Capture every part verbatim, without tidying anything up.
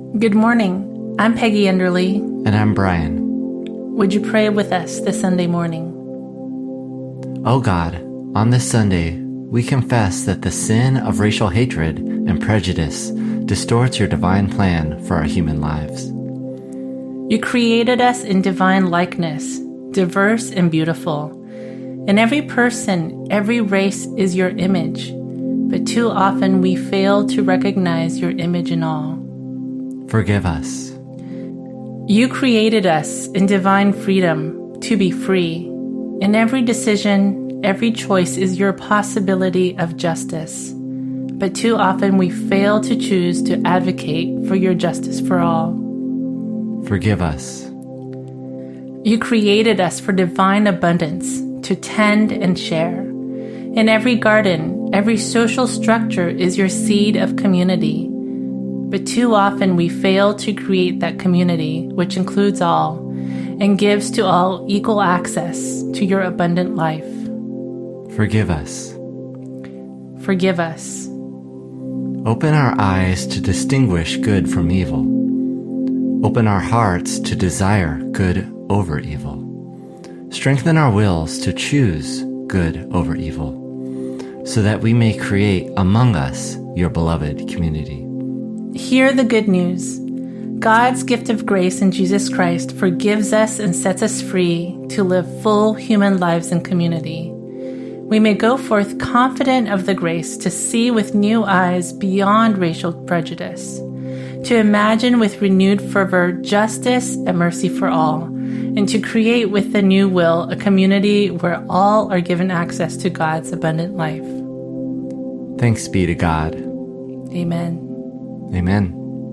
Good morning. I'm Peggy Enderly. And I'm Brian. Would you pray with us this Sunday morning? Oh God, on this Sunday, we confess that the sin of racial hatred and prejudice distorts your divine plan for our human lives. You created us in divine likeness, diverse and beautiful. And every person, every race is your image. But too often we fail to recognize your image in all. Forgive us. You created us in divine freedom to be free. In every decision, every choice is your possibility of justice. But too often we fail to choose to advocate for your justice for all. Forgive us. You created us for divine abundance, to tend and share. In every garden, every social structure is your seed of community. But too often we fail to create that community, which includes all, and gives to all equal access to your abundant life. Forgive us. Forgive us. Open our eyes to distinguish good from evil. Open our hearts to desire good over evil. Strengthen our wills to choose good over evil, so that we may create among us your beloved community. Hear the good news. God's gift of grace in Jesus Christ forgives us and sets us free to live full human lives in community. We may go forth confident of the grace to see with new eyes beyond racial prejudice, to imagine with renewed fervor justice and mercy for all, and to create with the new will a community where all are given access to God's abundant life. Thanks be to God. Amen. Amen.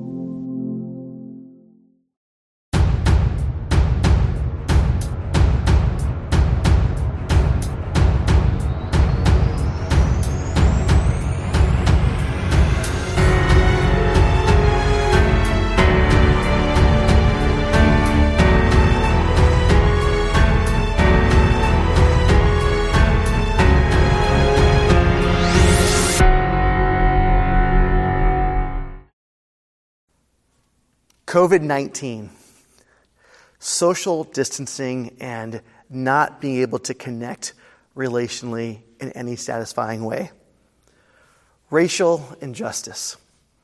COVID nineteen, social distancing and not being able to connect relationally in any satisfying way. Racial injustice.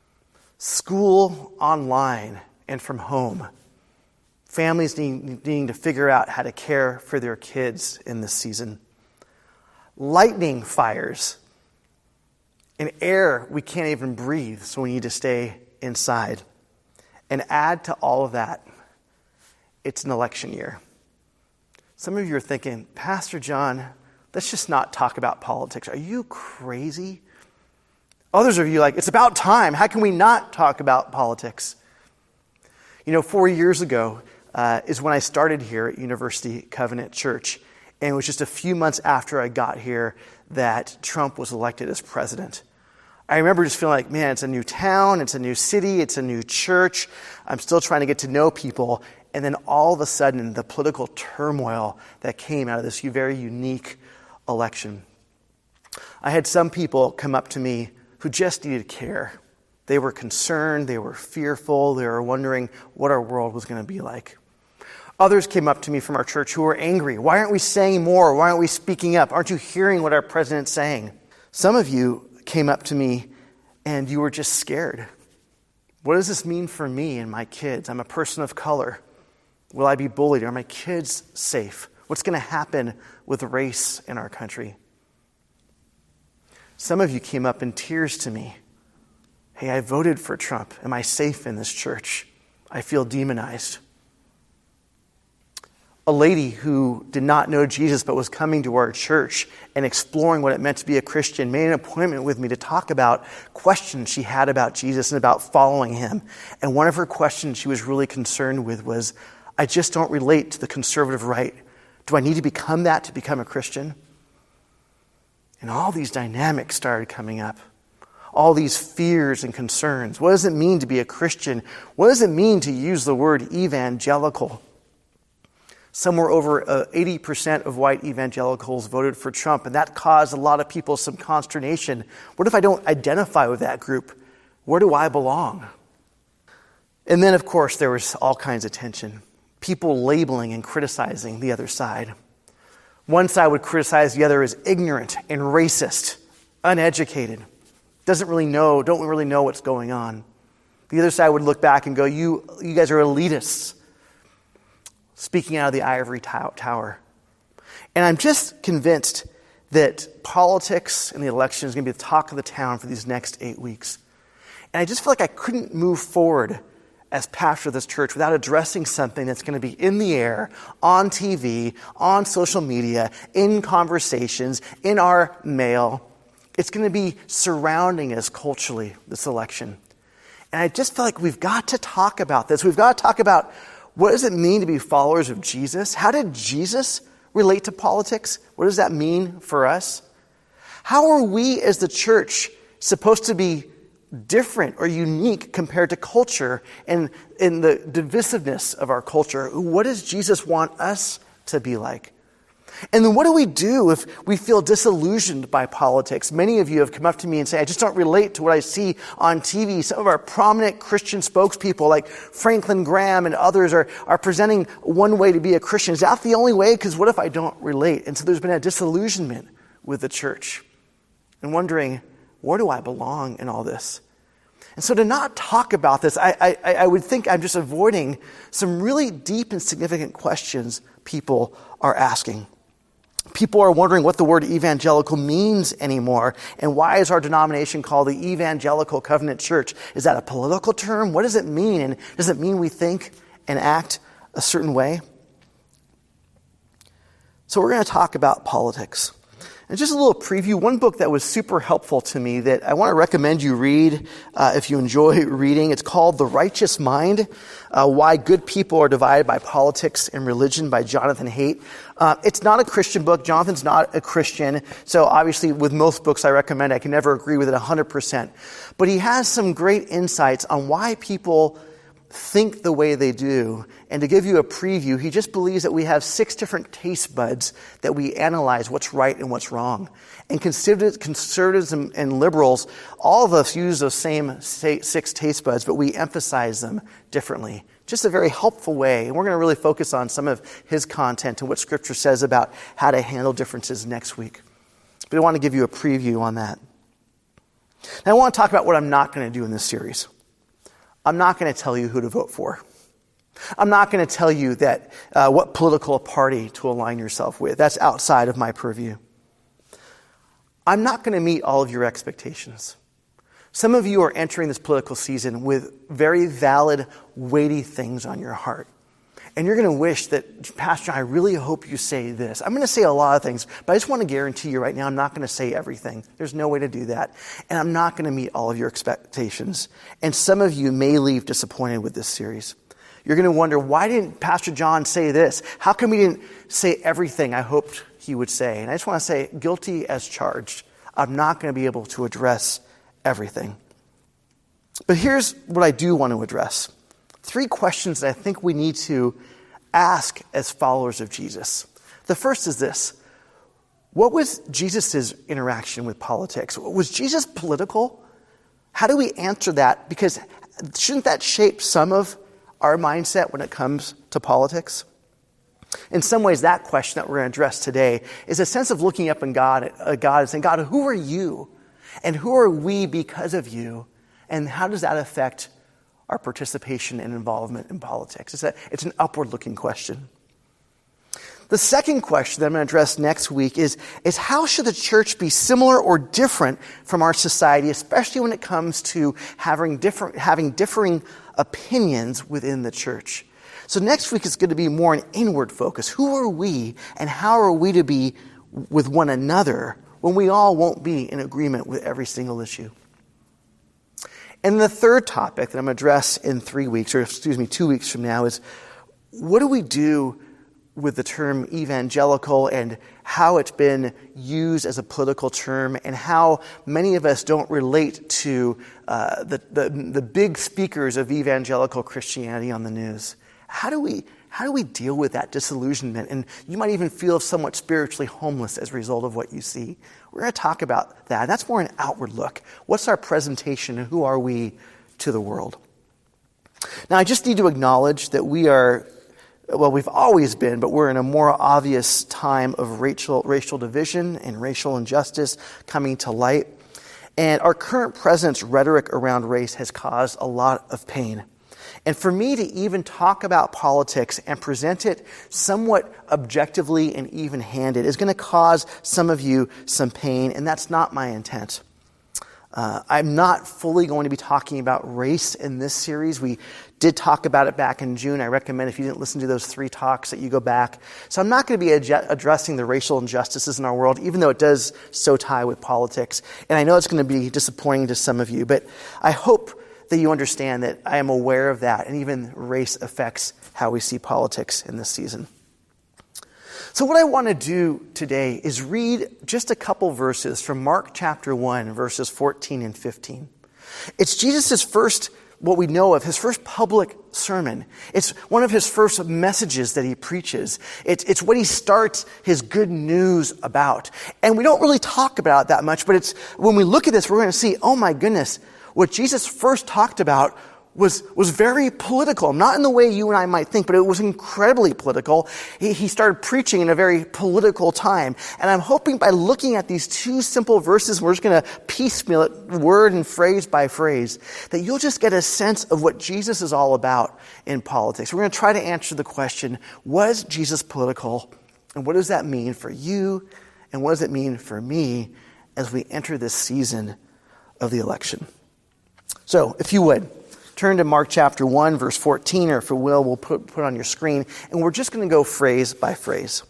School online and from home. Families needing, needing to figure out how to care for their kids in this season. Lightning fires. And air we can't even breathe, so we need to stay inside. And add to all of that, it's an election year. Some of you are thinking, Pastor John, let's just not talk about politics. Are you crazy? Others of you are like, it's about time. How can we not talk about politics? You know, four years ago uh, is when I started here at University Covenant Church. And it was just a few months after I got here that Trump was elected as president. I remember just feeling like, man, it's a new town, it's a new city, it's a new church. I'm still trying to get to know people. And then all of a sudden, the political turmoil that came out of this very unique election. I had some people come up to me who just needed care. They were concerned, they were fearful, they were wondering what our world was going to be like. Others came up to me from our church who were angry. Why aren't we saying more? Why aren't we speaking up? Aren't you hearing what our president's saying? Some of you came up to me and you were just scared. What does this mean for me and my kids? I'm a person of color. Will I be bullied? Are my kids safe? What's going to happen with race in our country? Some of you came up in tears to me. Hey, I voted for Trump. Am I safe in this church? I feel demonized. A lady who did not know Jesus but was coming to our church and exploring what it meant to be a Christian made an appointment with me to talk about questions she had about Jesus and about following him. And one of her questions she was really concerned with was, I just don't relate to the conservative right. Do I need to become that to become a Christian? And all these dynamics started coming up. All these fears and concerns. What does it mean to be a Christian? What does it mean to use the word evangelical? Somewhere over uh, eighty percent of white evangelicals voted for Trump, and that caused a lot of people some consternation. What if I don't identify with that group? Where do I belong? And then, of course, there was all kinds of tension. People labeling and criticizing the other side. One side would criticize the other as ignorant and racist, uneducated, doesn't really know, don't really know what's going on. The other side would look back and go, you, you guys are elitists, speaking out of the ivory tower. And I'm just convinced that politics and the election is going to be the talk of the town for these next eight weeks. And I just feel like I couldn't move forward as pastor of this church without addressing something that's going to be in the air, on T V, on social media, in conversations, in our mail. It's going to be surrounding us culturally, this election. And I just feel like we've got to talk about this. We've got to talk about what does it mean to be followers of Jesus? How did Jesus relate to politics? What does that mean for us? How are we as the church supposed to be different or unique compared to culture and in the divisiveness of our culture? What does Jesus want us to be like? And then what do we do if we feel disillusioned by politics? Many of you have come up to me and say, I just don't relate to what I see on T V. Some of our prominent Christian spokespeople like Franklin Graham and others are, are presenting one way to be a Christian. Is that the only way? Because what if I don't relate? And so there's been a disillusionment with the church and wondering, where do I belong in all this? And so to not talk about this, I, I, I would think I'm just avoiding some really deep and significant questions people are asking. People are wondering what the word evangelical means anymore, and why is our denomination called the Evangelical Covenant Church? Is that a political term? What does it mean? And does it mean we think and act a certain way? So we're going to talk about politics. And just a little preview, one book that was super helpful to me that I want to recommend you read uh, if you enjoy reading. It's called The Righteous Mind, uh, Why Good People Are Divided by Politics and Religion by Jonathan Haidt. Uh, it's not a Christian book. Jonathan's not a Christian. So obviously with most books I recommend, I can never agree with it one hundred percent. But he has some great insights on why people think the way they do. And to give you a preview, he just believes that we have six different taste buds that we analyze what's right and what's wrong. And conservatives and liberals, all of us use those same six taste buds, but we emphasize them differently. Just a very helpful way. And we're going to really focus on some of his content and what Scripture says about how to handle differences next week. But I want to give you a preview on that. Now I want to talk about what I'm not going to do in this series. I'm not going to tell you who to vote for. I'm not going to tell you that uh, what political party to align yourself with. That's outside of my purview. I'm not going to meet all of your expectations. Some of you are entering this political season with very valid, weighty things on your heart. And you're going to wish that, Pastor, I really hope you say this. I'm going to say a lot of things, but I just want to guarantee you right now I'm not going to say everything. There's no way to do that. And I'm not going to meet all of your expectations. And some of you may leave disappointed with this series. You're going to wonder, why didn't Pastor John say this? How come he didn't say everything I hoped he would say? And I just want to say, guilty as charged. I'm not going to be able to address everything. But here's what I do want to address. Three questions that I think we need to ask as followers of Jesus. The first is this. What was Jesus' interaction with politics? Was Jesus political? How do we answer that? Because shouldn't that shape some of our mindset when it comes to politics? In some ways, that question that we're going to address today is a sense of looking up in God, uh, God and saying, God, who are you? And who are we because of you? And how does that affect our participation and involvement in politics? It's, a, it's an upward-looking question. The second question that I'm going to address next week is, is how should the church be similar or different from our society, especially when it comes to having different, having differing opinions within the church? So next week is going to be more an inward focus. Who are we and how are we to be with one another when we all won't be in agreement with every single issue? And the third topic that I'm going to address in three weeks, or excuse me, two weeks from now, is what do we do with the term evangelical and how it's been used as a political term and how many of us don't relate to uh, the, the the big speakers of evangelical Christianity on the news? How do we how do we deal with that disillusionment? And you might even feel somewhat spiritually homeless as a result of what you see. We're going to talk about that. That's more an outward look. What's our presentation and who are we to the world? Now, I just need to acknowledge that we are, well, we've always been, but we're in a more obvious time of racial, racial division and racial injustice coming to light. And our current president's rhetoric around race has caused a lot of pain. And for me to even talk about politics and present it somewhat objectively and even-handed is going to cause some of you some pain, and that's not my intent. Uh, I'm not fully going to be talking about race in this series. We did talk about it back in June. I recommend if you didn't listen to those three talks that you go back. So I'm not going to be ad- addressing the racial injustices in our world, even though it does so tie with politics. And I know it's going to be disappointing to some of you, but I hope that you understand that I am aware of that, and even race affects how we see politics in this season. So what I want to do today is read just a couple verses from Mark chapter one, verses fourteen and fifteen. It's Jesus' first, what we know of, his first public sermon. It's one of his first messages that he preaches. It's, it's what he starts his good news about. And we don't really talk about it that much, but it's when we look at this, we're going to see, oh my goodness, what Jesus first talked about was was very political, not in the way you and I might think, but it was incredibly political. He, he started preaching in a very political time. And I'm hoping by looking at these two simple verses, we're just going to piecemeal it word and phrase by phrase, that you'll just get a sense of what Jesus is all about in politics. We're going to try to answer the question, was Jesus political? And what does that mean for you? And what does it mean for me as we enter this season of the election? So, if you would, turn to Mark chapter one, verse fourteen, or if it will, we'll put, put it on your screen, and we're just going to go phrase by phrase.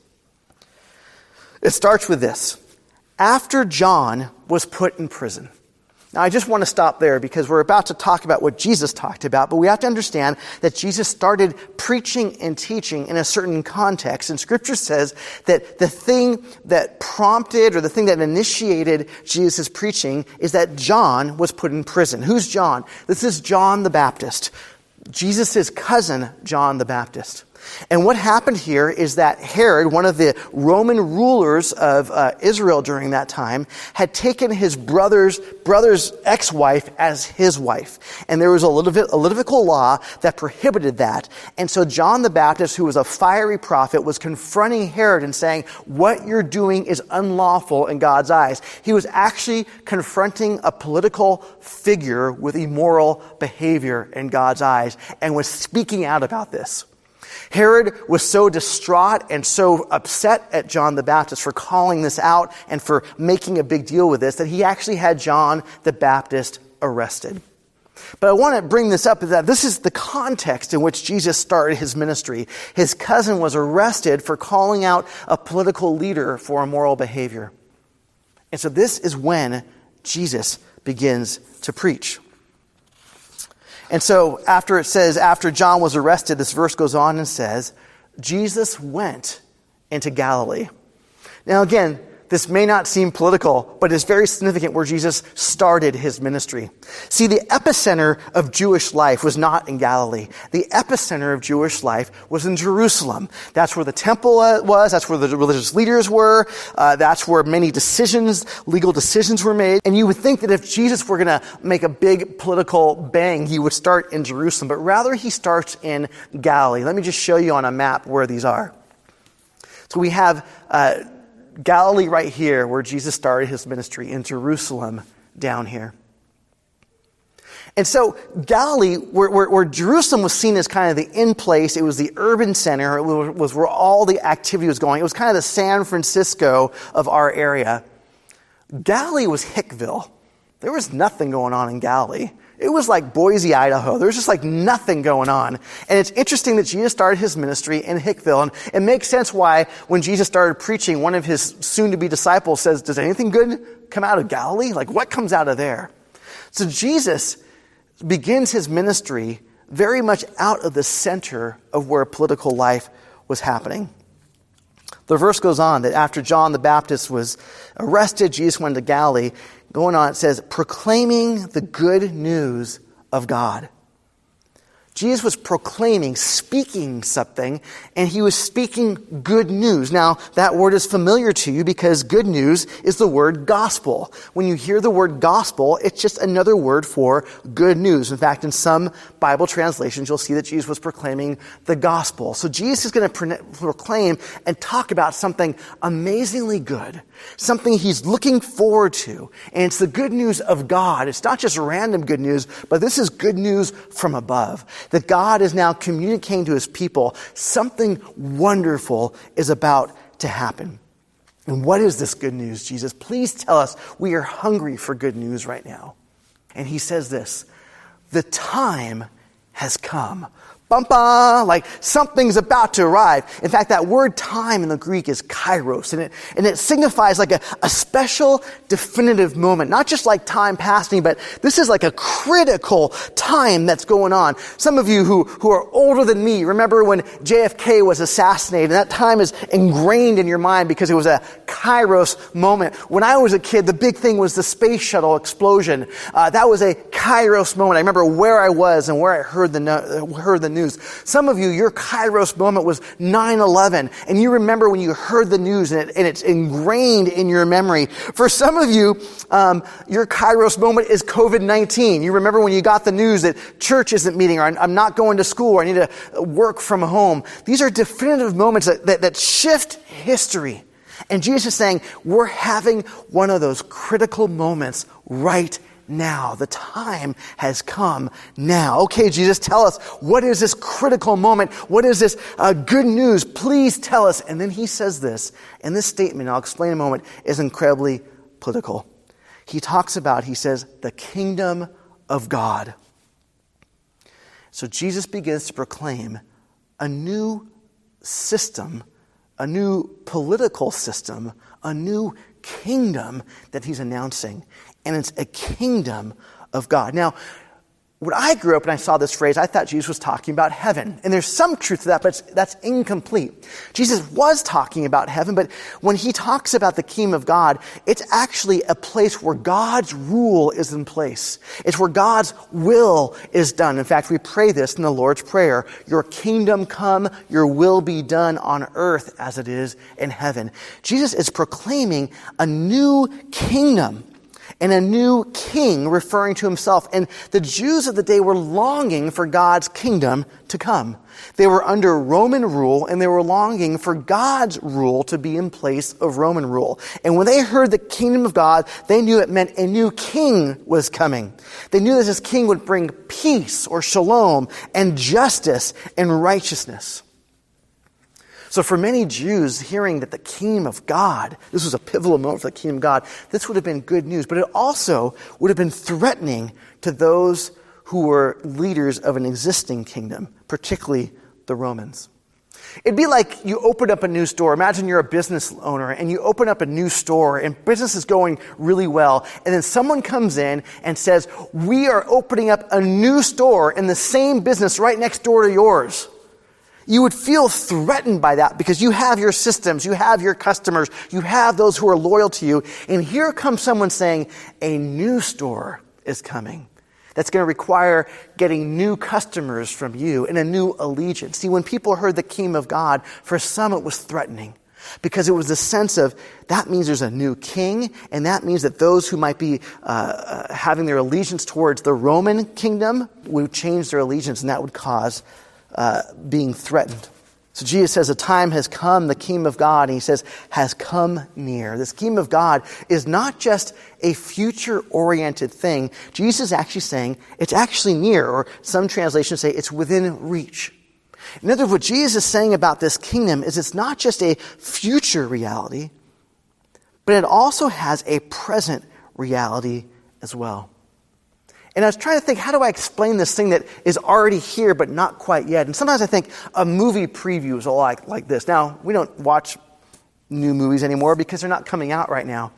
It starts with this. After John was put in prison. Now, I just want to stop there because we're about to talk about what Jesus talked about, but we have to understand that Jesus started preaching and teaching in a certain context. And Scripture says that the thing that prompted or the thing that initiated Jesus' preaching is that John was put in prison. Who's John? This is John the Baptist, Jesus' cousin, John the Baptist. And what happened here is that Herod, one of the Roman rulers of uh, Israel during that time, had taken his brother's brother's ex-wife as his wife. And there was a, Levit- a Levitical law that prohibited that. And so John the Baptist, who was a fiery prophet, was confronting Herod and saying, what you're doing is unlawful in God's eyes. He was actually confronting a political figure with immoral behavior in God's eyes and was speaking out about this. Herod was so distraught and so upset at John the Baptist for calling this out and for making a big deal with this that he actually had John the Baptist arrested. But I want to bring this up that this is the context in which Jesus started his ministry. His cousin was arrested for calling out a political leader for immoral behavior. And so this is when Jesus begins to preach. And so after it says, after John was arrested, this verse goes on and says, Jesus went into Galilee. Now again, this may not seem political, but it's very significant where Jesus started his ministry. See, the epicenter of Jewish life was not in Galilee. The epicenter of Jewish life was in Jerusalem. That's where the temple was. That's where the religious leaders were. Uh, that's where many decisions, legal decisions were made. And you would think that if Jesus were going to make a big political bang, he would start in Jerusalem. But rather, he starts in Galilee. Let me just show you on a map where these are. So we have Uh, Galilee right here, where Jesus started his ministry, in Jerusalem down here. And so Galilee, where, where, where Jerusalem was seen as kind of the in place, it was the urban center, it was where all the activity was going. It was kind of the San Francisco of our area. Galilee was Hickville. There was nothing going on in Galilee. It was like Boise, Idaho. There was just like nothing going on. And it's interesting that Jesus started his ministry in Hickville. And it makes sense why when Jesus started preaching, one of his soon-to-be disciples says, does anything good come out of Galilee? Like, what comes out of there? So Jesus begins his ministry very much out of the center of where political life was happening. The verse goes on that after John the Baptist was arrested, Jesus went to Galilee. Going on, it says, proclaiming the good news of God. Jesus was proclaiming, speaking something, and he was speaking good news. Now, that word is familiar to you because good news is the word gospel. When you hear the word gospel, it's just another word for good news. In fact, in some Bible translations, you'll see that Jesus was proclaiming the gospel. So Jesus is going to pro- proclaim and talk about something amazingly good, something he's looking forward to. And it's the good news of God. It's not just random good news, but this is good news from above. That God is now communicating to his people something wonderful is about to happen. And what is this good news, Jesus? Please tell us. We are hungry for good news right now. And he says this, the time has come. Bum-ba, like something's about to arrive. In fact, that word time in the Greek is kairos, and it, and it signifies like a, a special, definitive moment. Not just like time passing, but this is like a critical time that's going on. Some of you who, who are older than me remember when J F K was assassinated, and that time is ingrained in your mind because it was a kairos moment. When I was a kid, the big thing was the space shuttle explosion. Uh, that was a kairos moment. I remember where I was and where I heard the, no- heard the news. Some of you, your kairos moment was nine eleven, and you remember when you heard the news, and, it, and it's ingrained in your memory. For some of you, um, your kairos moment is covid nineteen. You remember when you got the news that church isn't meeting, or I'm not going to school, or I need to work from home. These are definitive moments that, that, that shift history. And Jesus is saying, we're having one of those critical moments right now. Now, the time has come now. Okay, Jesus, tell us, what is this critical moment? What is this uh, good news? Please tell us. And then he says this, and this statement, I'll explain in a moment, is incredibly political. He talks about, he says, the kingdom of God. So Jesus begins to proclaim a new system, a new political system, a new kingdom that he's announcing. And it's a kingdom of God. Now, when I grew up and I saw this phrase, I thought Jesus was talking about heaven. And there's some truth to that, but it's, that's incomplete. Jesus was talking about heaven, but when he talks about the kingdom of God, it's actually a place where God's rule is in place. It's where God's will is done. In fact, we pray this in the Lord's Prayer. Your kingdom come, your will be done on earth as it is in heaven. Jesus is proclaiming a new kingdom and a new king, referring to himself. And the Jews of the day were longing for God's kingdom to come. They were under Roman rule, and they were longing for God's rule to be in place of Roman rule. And when they heard the kingdom of God, they knew it meant a new king was coming. They knew that this king would bring peace or shalom and justice and righteousness. So for many Jews, hearing that the kingdom of God, this was a pivotal moment for the kingdom of God, this would have been good news. But it also would have been threatening to those who were leaders of an existing kingdom, particularly the Romans. It'd be like you open up a new store. Imagine you're a business owner and you open up a new store and business is going really well. And then someone comes in and says, we are opening up a new store in the same business right next door to yours. You would feel threatened by that because you have your systems, you have your customers, you have those who are loyal to you. And here comes someone saying, a new store is coming. That's going to require getting new customers from you and a new allegiance. See, when people heard the kingdom of God, for some it was threatening because it was the sense of that means there's a new king, and that means that those who might be uh, uh, having their allegiance towards the Roman kingdom would change their allegiance, and that would cause Uh, being threatened. So Jesus says, the time has come, the kingdom of God, and he says, has come near. This kingdom of God is not just a future-oriented thing. Jesus is actually saying it's actually near, or some translations say it's within reach. In other words, what Jesus is saying about this kingdom is it's not just a future reality, but it also has a present reality as well. And I was trying to think, how do I explain this thing that is already here but not quite yet? And sometimes I think a movie preview is like, like this. Now, we don't watch new movies anymore because they're not coming out right now.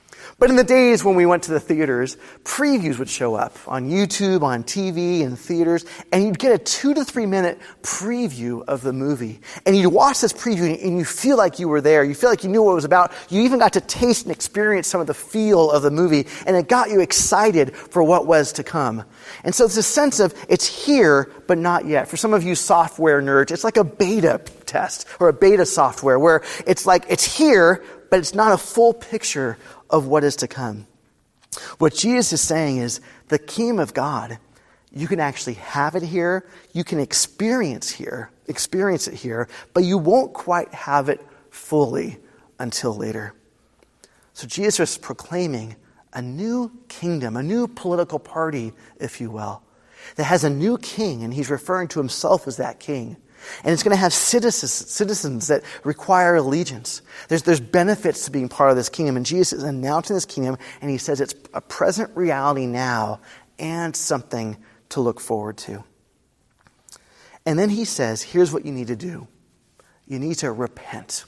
But in the days when we went to the theaters, previews would show up on YouTube, on T V, in theaters, and you'd get a two to three minute preview of the movie. And you'd watch this preview and you feel like you were there. You feel like you knew what it was about. You even got to taste and experience some of the feel of the movie, and it got you excited for what was to come. And so it's a sense of it's here, but not yet. For some of you software nerds, it's like a beta test or a beta software where it's like it's here, but it's not a full picture of what is to come. What Jesus is saying is the kingdom of God, you can actually have it here, you can experience here, experience it here, but you won't quite have it fully until later. So Jesus is proclaiming a new kingdom, a new political party, if you will, that has a new king, and he's referring to himself as that king. And it's going to have citizens, citizens that require allegiance. There's, there's benefits to being part of this kingdom. And Jesus is announcing this kingdom, and he says it's a present reality now and something to look forward to. And then he says, here's what you need to do. You need to repent.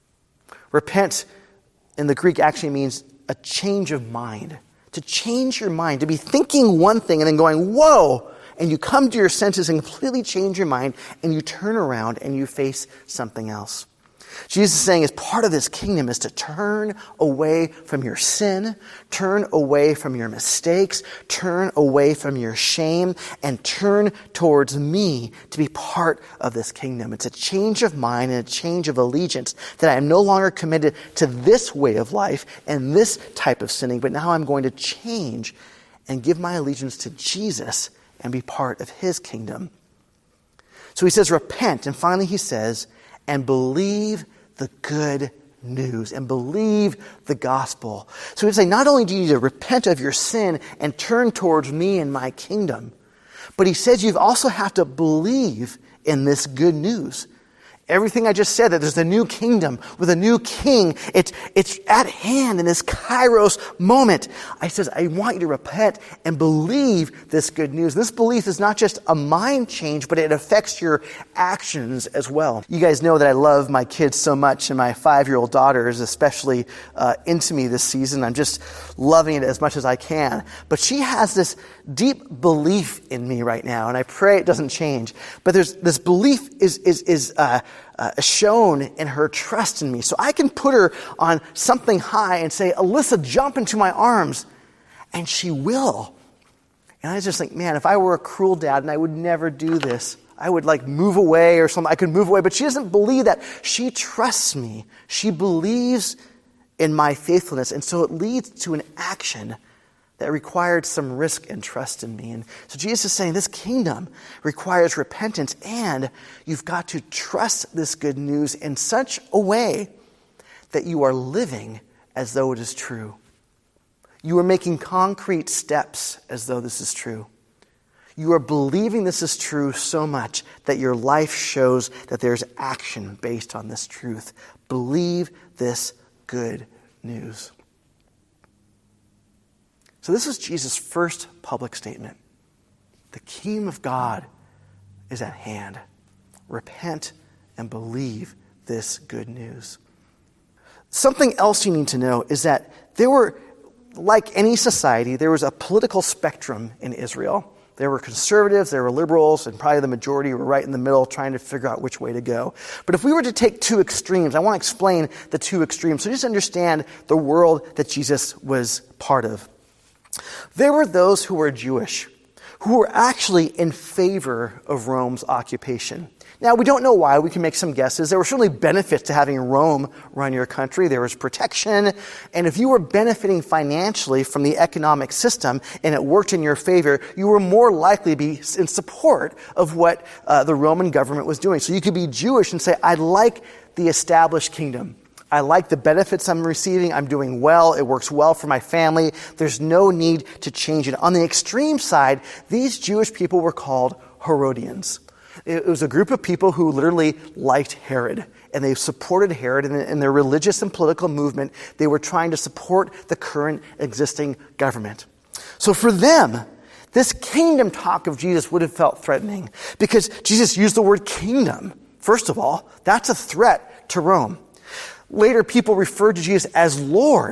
Repent in the Greek actually means a change of mind. To change your mind, to be thinking one thing and then going, whoa, and you come to your senses and completely change your mind, and you turn around and you face something else. Jesus is saying as part of this kingdom is to turn away from your sin, turn away from your mistakes, turn away from your shame, and turn towards me to be part of this kingdom. It's a change of mind and a change of allegiance that I am no longer committed to this way of life and this type of sinning, but now I'm going to change and give my allegiance to Jesus and be part of his kingdom. So he says, repent. And finally he says, and believe the good news and believe the gospel. So he'd say, not only do you need to repent of your sin and turn towards me and my kingdom, but he says you also have to believe in this good news. Everything I just said, that there's a new kingdom with a new king. It's, it's at hand in this kairos moment. I says, I want you to repent and believe this good news. This belief is not just a mind change, but it affects your actions as well. You guys know that I love my kids so much, and my five-year-old daughter is especially uh, into me this season. I'm just loving it as much as I can. But she has this deep belief in me right now, and I pray it doesn't change. But there's this belief is is is uh, uh, shown in her trust in me. So I can put her on something high and say, Alyssa, jump into my arms, and she will. And I just think, man, if I were a cruel dad, and I would never do this, I would like move away or something. I could move away, but she doesn't believe that. She trusts me. She believes in my faithfulness, and so it leads to an action that required some risk and trust in me. And so Jesus is saying this kingdom requires repentance, and you've got to trust this good news in such a way that you are living as though it is true. You are making concrete steps as though this is true. You are believing this is true so much that your life shows that there's action based on this truth. Believe this good news. So this was Jesus' first public statement. The kingdom of God is at hand. Repent and believe this good news. Something else you need to know is that there were, like any society, there was a political spectrum in Israel. There were conservatives, there were liberals, and probably the majority were right in the middle trying to figure out which way to go. But if we were to take two extremes, I want to explain the two extremes so just understand the world that Jesus was part of. There were those who were Jewish, who were actually in favor of Rome's occupation. Now, we don't know why. We can make some guesses. There were certainly benefits to having Rome run your country. There was protection. And if you were benefiting financially from the economic system and it worked in your favor, you were more likely to be in support of what uh, the Roman government was doing. So you could be Jewish and say, I like the established kingdom. I like the benefits I'm receiving. I'm doing well. It works well for my family. There's no need to change it. On the extreme side, these Jewish people were called Herodians. It was a group of people who literally liked Herod, and they supported Herod in, in their religious and political movement. They were trying to support the current existing government. So for them, this kingdom talk of Jesus would have felt threatening because Jesus used the word kingdom. First of all, that's a threat to Rome. Later, people referred to Jesus as Lord.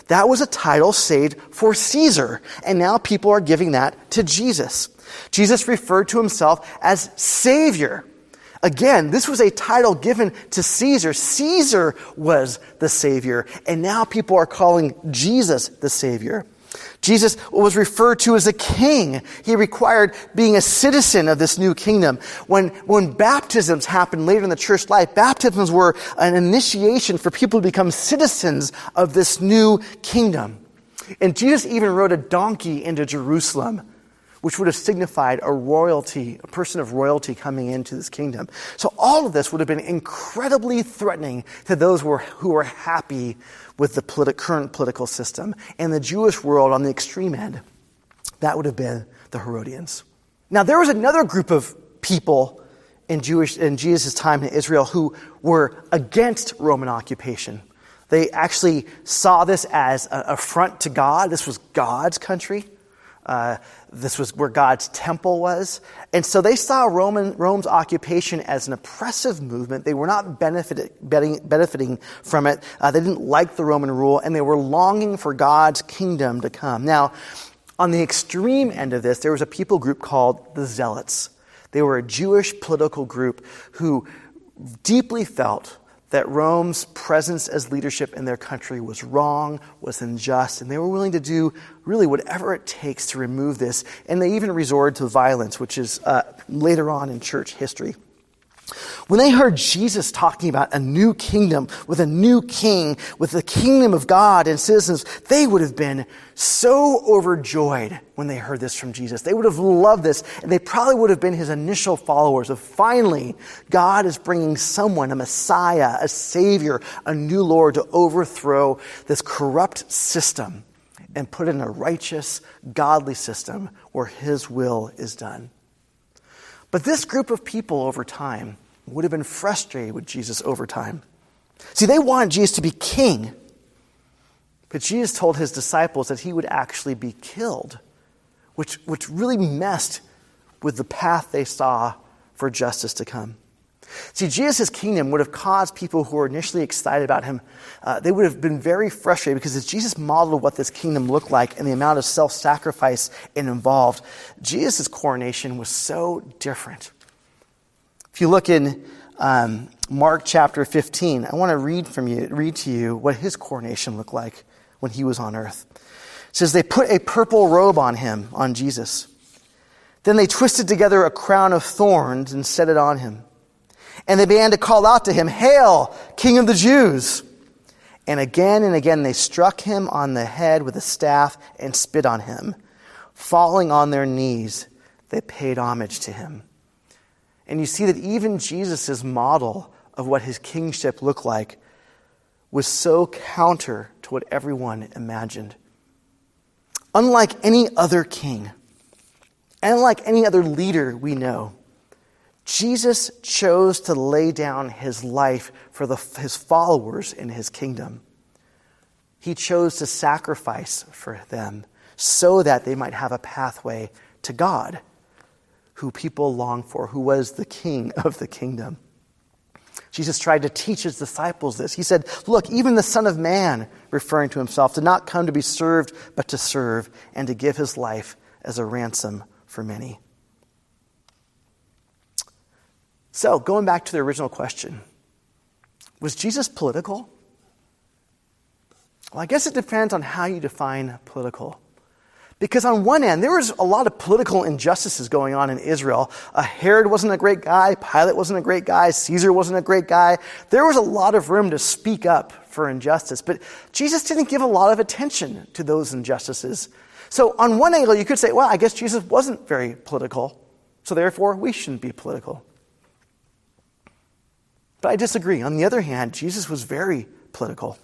That was a title saved for Caesar, and now people are giving that to Jesus. Jesus referred to himself as Savior. Again, this was a title given to Caesar. Caesar was the Savior, and now people are calling Jesus the Savior. Jesus was referred to as a king. He required being a citizen of this new kingdom. When, when baptisms happened later in the church life, baptisms were an initiation for people to become citizens of this new kingdom. And Jesus even rode a donkey into Jerusalem, which would have signified a royalty, a person of royalty coming into this kingdom. So all of this would have been incredibly threatening to those who were, who were happy with the politi- current political system. And the Jewish world on the extreme end, that would have been the Herodians. Now there was another group of people in Jewish in Jesus' time in Israel who were against Roman occupation. They actually saw this as an affront to God. This was God's country. Uh, this was where God's temple was. And so they saw Roman Rome's occupation as an oppressive movement. They were not benefited, benefiting from it. Uh, they didn't like the Roman rule, and they were longing for God's kingdom to come. Now, on the extreme end of this, there was a people group called the Zealots. They were a Jewish political group who deeply felt that Rome's presence as leadership in their country was wrong, was unjust, and they were willing to do really whatever it takes to remove this. And they even resorted to violence, which is uh, later on in church history. When they heard Jesus talking about a new kingdom with a new king, with the kingdom of God and citizens, they would have been so overjoyed when they heard this from Jesus. They would have loved this, and they probably would have been his initial followers of finally, God is bringing someone, a Messiah, a Savior, a new Lord to overthrow this corrupt system and put in a righteous, godly system where his will is done. But this group of people over time would have been frustrated with Jesus over time. See, they wanted Jesus to be king, but Jesus told his disciples that he would actually be killed, which, which really messed with the path they saw for justice to come. See, Jesus' kingdom would have caused people who were initially excited about him, uh, they would have been very frustrated because as Jesus modeled what this kingdom looked like and the amount of self-sacrifice it involved, Jesus' coronation was so different. If you look in um, Mark chapter fifteen, I want to read from you, read to you what his coronation looked like when he was on earth. It says, they put a purple robe on him, on Jesus. Then they twisted together a crown of thorns and set it on him. And they began to call out to him, "Hail, King of the Jews!" And again and again they struck him on the head with a staff and spit on him. Falling on their knees, they paid homage to him. And you see that even Jesus' model of what his kingship looked like was so counter to what everyone imagined. Unlike any other king, and unlike any other leader we know, Jesus chose to lay down his life for the, his followers in his kingdom. He chose to sacrifice for them so that they might have a pathway to God, who people long for, who was the king of the kingdom. Jesus tried to teach his disciples this. He said, "Look, even the Son of Man," referring to himself, "did not come to be served, but to serve, and to give his life as a ransom for many." So, going back to the original question, was Jesus political? Well, I guess it depends on how you define political. Because on one end, there was a lot of political injustices going on in Israel. Uh, Herod wasn't a great guy. Pilate wasn't a great guy. Caesar wasn't a great guy. There was a lot of room to speak up for injustice. But Jesus didn't give a lot of attention to those injustices. So on one angle, you could say, well, I guess Jesus wasn't very political. So therefore, we shouldn't be political. But I disagree. On the other hand, Jesus was very political.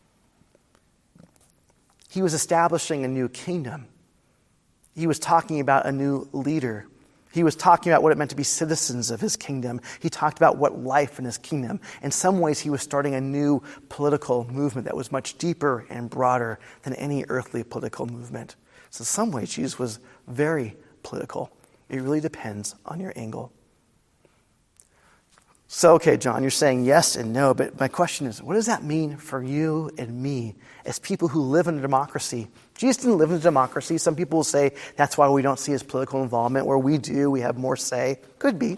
He was establishing a new kingdom. He was talking about a new leader. He was talking about what it meant to be citizens of his kingdom. He talked about what life in his kingdom. In some ways, he was starting a new political movement that was much deeper and broader than any earthly political movement. So in some ways, Jesus was very political. It really depends on your angle. So, okay, John, you're saying yes and no, but my question is, what does that mean for you and me as people who live in a democracy? Jesus didn't live in a democracy. Some people will say that's why we don't see his political involvement. Where we do, we have more say. Could be.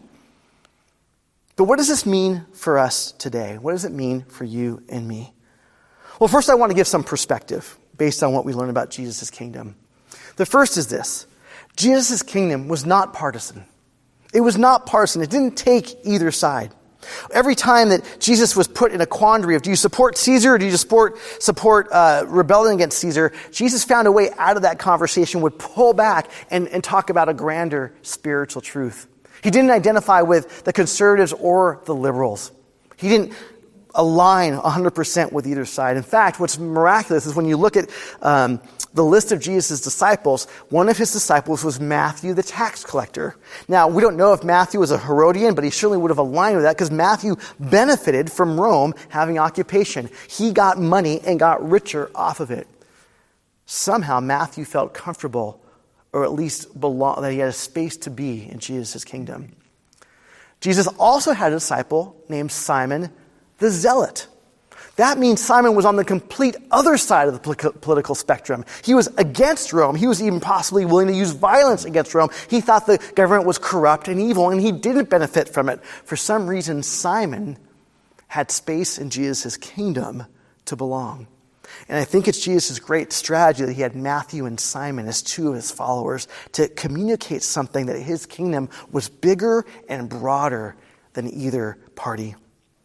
But what does this mean for us today? What does it mean for you and me? Well, first I want to give some perspective based on what we learn about Jesus' kingdom. The first is this. Jesus' kingdom was not partisan. It was not partisan. It didn't take either side. Every time that Jesus was put in a quandary of do you support Caesar or do you support, support uh, rebelling against Caesar, Jesus found a way out of that conversation, would pull back and, and talk about a grander spiritual truth. He didn't identify with the conservatives or the liberals. He didn't align one hundred percent with either side. In fact, what's miraculous is when you look at um, the list of Jesus' disciples, one of his disciples was Matthew, the tax collector. Now, we don't know if Matthew was a Herodian, but he certainly would have aligned with that because Matthew benefited from Rome having occupation. He got money and got richer off of it. Somehow, Matthew felt comfortable, or at least belong, that he had a space to be in Jesus' kingdom. Jesus also had a disciple named Simon the Zealot. That means Simon was on the complete other side of the political spectrum. He was against Rome. He was even possibly willing to use violence against Rome. He thought the government was corrupt and evil, and he didn't benefit from it. For some reason, Simon had space in Jesus' kingdom to belong. And I think it's Jesus' great strategy that he had Matthew and Simon as two of his followers to communicate something that his kingdom was bigger and broader than either party.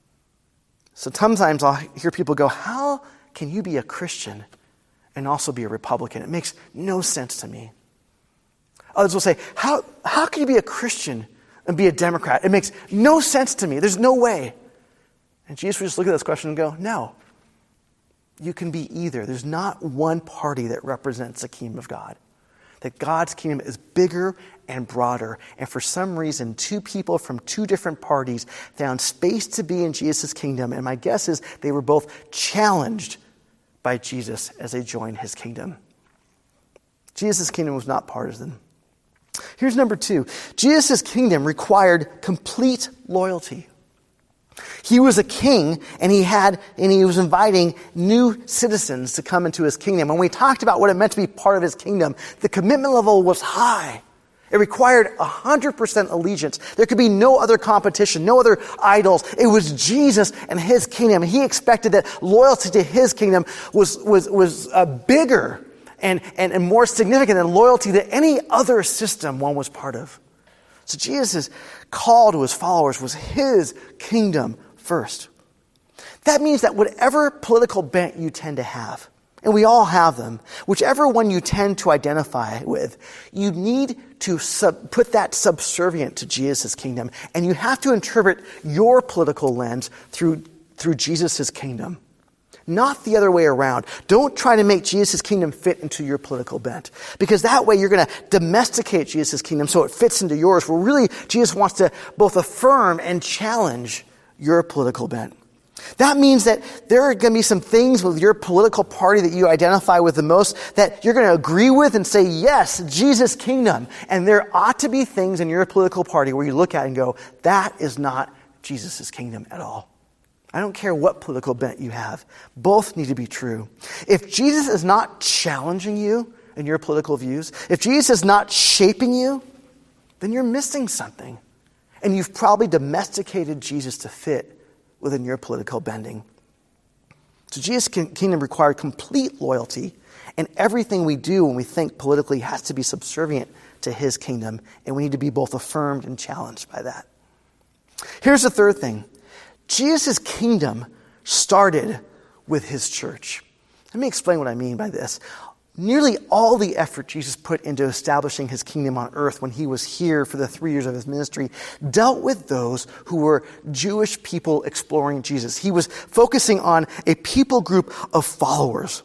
So sometimes I'll hear people go, how can you be a Christian and also be a Republican? It makes no sense to me. Others will say, how, how can you be a Christian and be a Democrat? It makes no sense to me. There's no way. And Jesus would just look at this question and go, no. You can be either. There's not one party that represents the kingdom of God. That God's kingdom is bigger and broader. And for some reason, two people from two different parties found space to be in Jesus' kingdom. And my guess is they were both challenged by Jesus as they joined his kingdom. Jesus' kingdom was not partisan. Here's number two. Jesus' kingdom required complete loyalty. He was a king, and he had, and he was inviting new citizens to come into his kingdom. When we talked about what it meant to be part of his kingdom, the commitment level was high. It required one hundred percent allegiance. There could be no other competition, no other idols. It was Jesus and his kingdom. He expected that loyalty to his kingdom was, was, was uh, bigger and, and, and more significant than loyalty to any other system one was part of. So Jesus' call to his followers was his kingdom first. That means that whatever political bent you tend to have, and we all have them, whichever one you tend to identify with, you need to sub- put that subservient to Jesus' kingdom, and you have to interpret your political lens through, through Jesus' kingdom. Not the other way around. Don't try to make Jesus' kingdom fit into your political bent. Because that way you're going to domesticate Jesus' kingdom so it fits into yours. Where really Jesus wants to both affirm and challenge your political bent. That means that there are going to be some things with your political party that you identify with the most that you're going to agree with and say, yes, Jesus' kingdom. And there ought to be things in your political party where you look at and go, that is not Jesus' kingdom at all. I don't care what political bent you have. Both need to be true. If Jesus is not challenging you in your political views, if Jesus is not shaping you, then you're missing something. And you've probably domesticated Jesus to fit within your political bending. So Jesus' kingdom required complete loyalty, and everything we do when we think politically has to be subservient to his kingdom, and we need to be both affirmed and challenged by that. Here's the third thing. Jesus' kingdom started with his church. Let me explain what I mean by this. Nearly all the effort Jesus put into establishing his kingdom on earth when he was here for the three years of his ministry dealt with those who were Jewish people exploring Jesus. He was focusing on a people group of followers.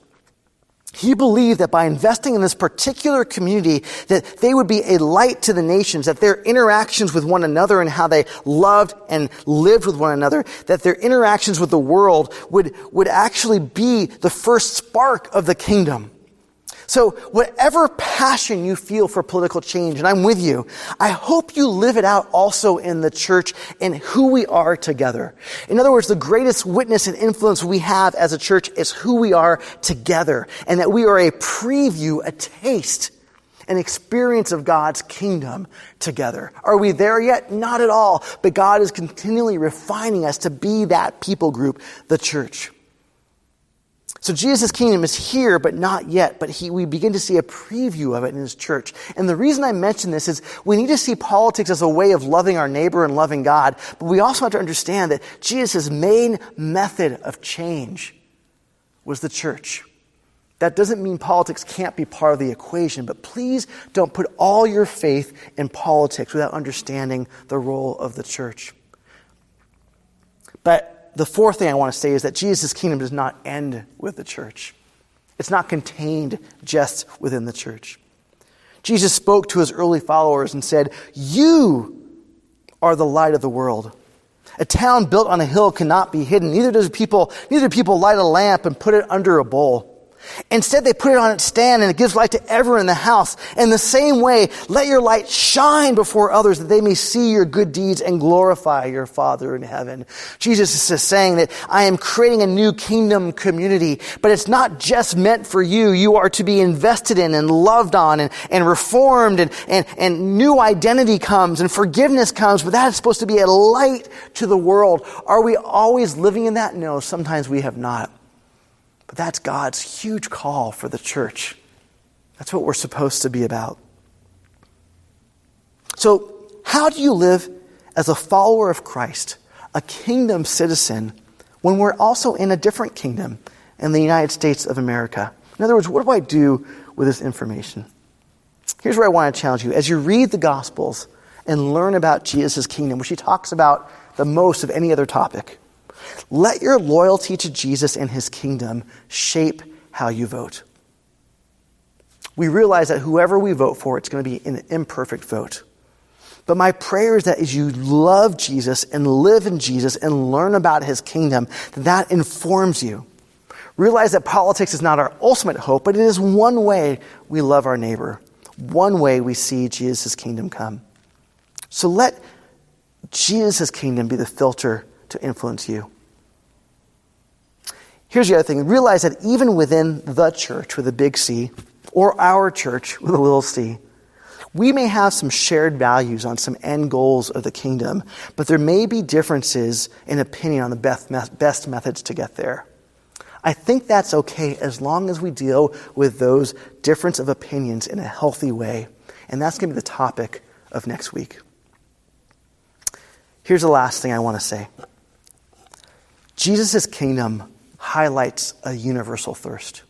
He believed that by investing in this particular community, that they would be a light to the nations, that their interactions with one another and how they loved and lived with one another, that their interactions with the world would, would actually be the first spark of the kingdom. So whatever passion you feel for political change, and I'm with you, I hope you live it out also in the church and who we are together. In other words, the greatest witness and influence we have as a church is who we are together, and that we are a preview, a taste, an experience of God's kingdom together. Are we there yet? Not at all. But God is continually refining us to be that people group, the church. So Jesus' kingdom is here, but not yet. But he, we begin to see a preview of it in his church. And the reason I mention this is we need to see politics as a way of loving our neighbor and loving God. But we also have to understand that Jesus' main method of change was the church. That doesn't mean politics can't be part of the equation, but please don't put all your faith in politics without understanding the role of the church. But the fourth thing I want to say is that Jesus' kingdom does not end with the church. It's not contained just within the church. Jesus spoke to his early followers and said, "You are the light of the world. A town built on a hill cannot be hidden. Neither does people, neither do people light a lamp and put it under a bowl. Instead, they put it on its stand and it gives light to everyone in the house. In the same way, let your light shine before others that they may see your good deeds and glorify your Father in heaven." Jesus is saying that I am creating a new kingdom community, but it's not just meant for you. You are to be invested in and loved on and, and reformed, and, and, and new identity comes and forgiveness comes, but that is supposed to be a light to the world. Are we always living in that? No, sometimes we have not. But that's God's huge call for the church. That's what we're supposed to be about. So, how do you live as a follower of Christ, a kingdom citizen, when we're also in a different kingdom in the United States of America? In other words, what do I do with this information? Here's where I want to challenge you. As you read the Gospels and learn about Jesus' kingdom, which he talks about the most of any other topic, let your loyalty to Jesus and his kingdom shape how you vote. We realize that whoever we vote for, it's going to be an imperfect vote. But my prayer is that as you love Jesus and live in Jesus and learn about his kingdom, that, that informs you. Realize that politics is not our ultimate hope, but it is one way we love our neighbor. One way we see Jesus' kingdom come. So let Jesus' kingdom be the filter to influence you. Here's the other thing. Realize that even within the church with a big C, or our church with a little c, we may have some shared values on some end goals of the kingdom, but there may be differences in opinion on the best, best methods to get there. I think that's okay as long as we deal with those difference of opinions in a healthy way. And that's going to be the topic of next week. Here's the last thing I want to say. Jesus' kingdom highlights a universal thirst.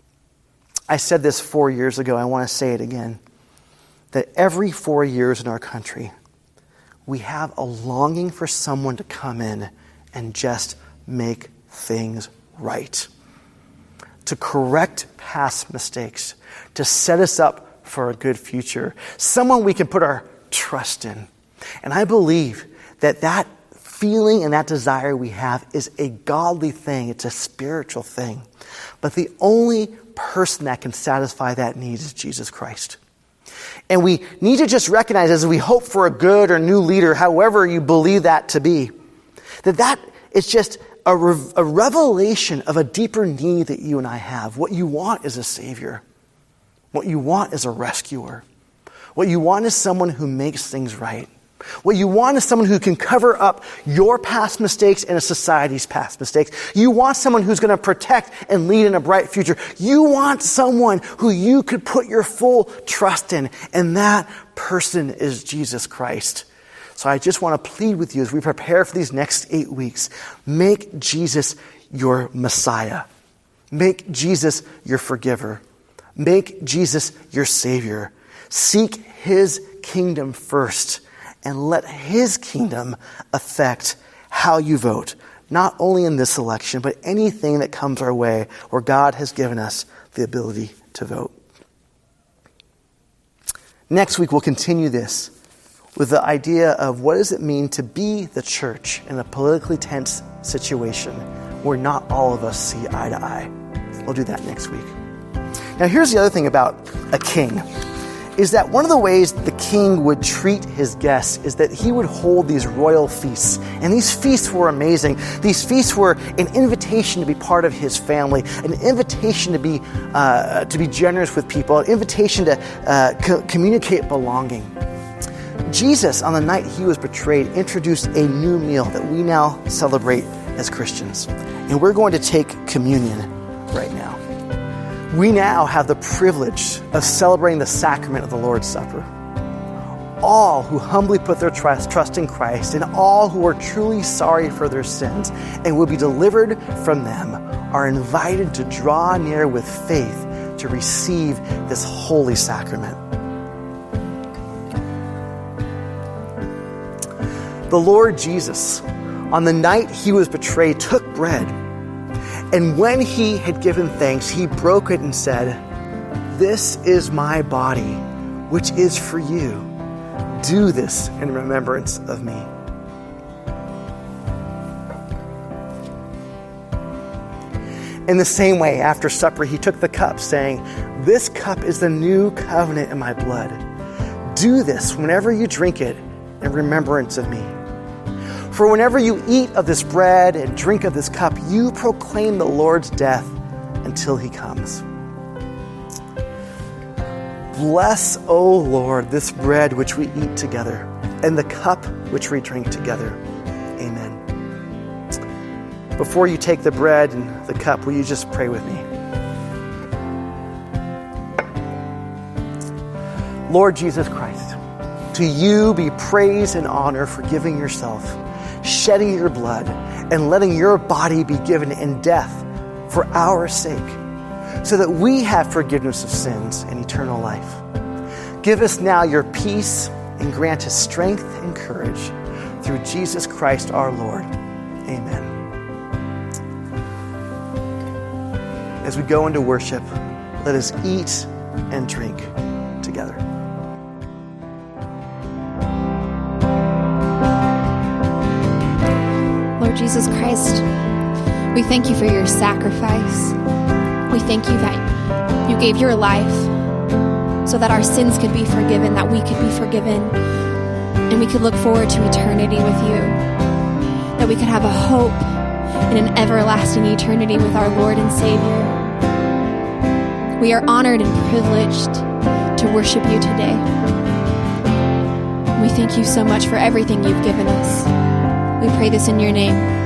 I said this four years ago. I want to say it again. That every four years in our country, we have a longing for someone to come in and just make things right. To correct past mistakes. To set us up for a good future. Someone we can put our trust in. And I believe that that feeling and that desire we have is a godly thing. It's a spiritual thing. But the only person that can satisfy that need is Jesus Christ. And we need to just recognize as we hope for a good or new leader, however you believe that to be, that that is just a, re- a revelation of a deeper need that you and I have. What you want is a Savior. What you want is a rescuer. What you want is someone who makes things right. What you want is someone who can cover up your past mistakes and a society's past mistakes. You want someone who's going to protect and lead in a bright future. You want someone who you could put your full trust in, and that person is Jesus Christ. So I just want to plead with you as we prepare for these next eight weeks, make Jesus your Messiah. Make Jesus your forgiver. Make Jesus your Savior. Seek his kingdom first. And let his kingdom affect how you vote, not only in this election, but anything that comes our way where God has given us the ability to vote. Next week, we'll continue this with the idea of what does it mean to be the church in a politically tense situation where not all of us see eye to eye. We'll do that next week. Now, here's the other thing about a king, is that one of the ways the king would treat his guests is that he would hold these royal feasts. And these feasts were amazing. These feasts were an invitation to be part of his family, an invitation to be uh, to be generous with people, an invitation to uh, co- communicate belonging. Jesus, on the night he was betrayed, introduced a new meal that we now celebrate as Christians. And we're going to take communion right now. We now have the privilege of celebrating the sacrament of the Lord's Supper. All who humbly put their trust, trust in Christ and all who are truly sorry for their sins and will be delivered from them are invited to draw near with faith to receive this holy sacrament. The Lord Jesus, on the night he was betrayed, took bread. And when he had given thanks, he broke it and said, "This is my body, which is for you. Do this in remembrance of me." In the same way, after supper, he took the cup, saying, "This cup is the new covenant in my blood. Do this whenever you drink it in remembrance of me. For whenever you eat of this bread and drink of this cup, you proclaim the Lord's death until he comes. Bless, O Lord, this bread which we eat together, and the cup which we drink together. Amen." Before you take the bread and the cup, will you just pray with me? Lord Jesus Christ, to you be praise and honor for giving yourself, shedding your blood, and letting your body be given in death for our sake, so that we have forgiveness of sins and eternal life. Give us now your peace and grant us strength and courage through Jesus Christ our Lord. Amen. As we go into worship, let us eat and drink together. Lord Jesus Christ, we thank you for your sacrifice. We thank you that you gave your life so that our sins could be forgiven, that we could be forgiven, and we could look forward to eternity with you, that we could have a hope in an everlasting eternity with our Lord and Savior. We are honored and privileged to worship you today. We thank you so much for everything you've given us. We pray this in your name.